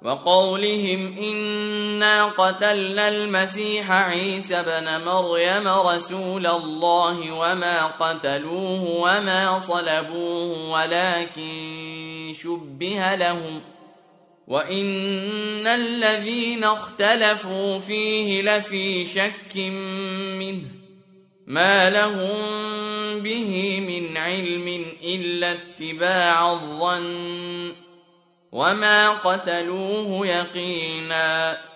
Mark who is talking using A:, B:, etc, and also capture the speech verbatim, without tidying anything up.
A: وقولهم إنا قتلنا المسيح عيسى ابن مريم رسول الله وما قتلوه وما صلبوه ولكن شبه لهم وإن الذين اختلفوا فيه لفي شك منه ما لهم به من علم إلا اتباع الظن وما قتلوه يقينا